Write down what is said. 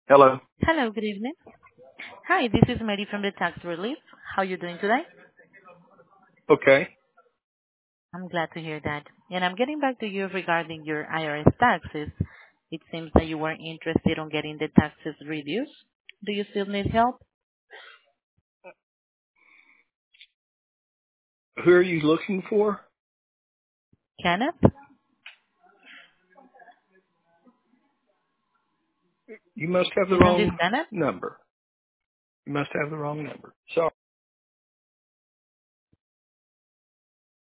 Hello. Hello, good evening. Hi, this is Mary from the Tax Relief. How are you doing today? Okay. I'm glad to hear that. And I'm getting back to you regarding your IRS taxes. It seems that you were interested on getting the taxes reduced. Do you still need help? Who are you looking for? Kenneth? You must have the Isn't this wrong Kenneth? number. You must have the wrong number. Sorry.